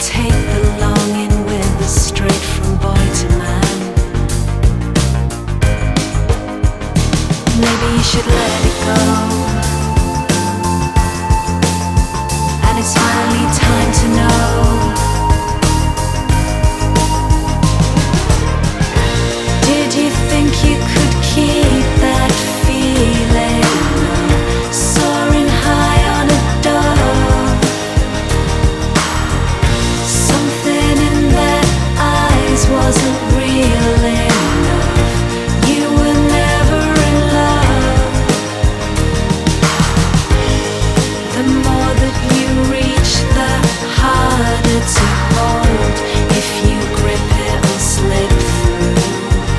take the longing with us straight from boy to man. Maybe you should let it go, and it's finally time to know. Did you think you could keep that feeling soaring high on a dove? Something in their eyes wasn't real enough. You were never in love. The more that you reach, the harder to hold. If you grip it or slip through,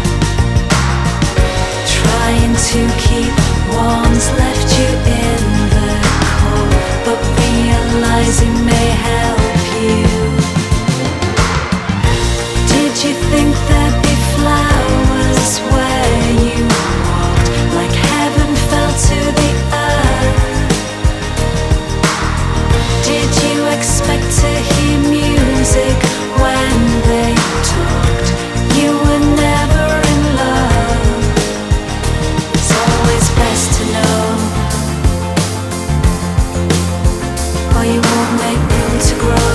trying to keep warm's left you in the cold, but realizing may help you. Did you think there'd be flowers where you walked, like heaven fell to the earth? Did you expect to hear music when they talked? You were never in love. It's always best to know, or you won't make room to grow.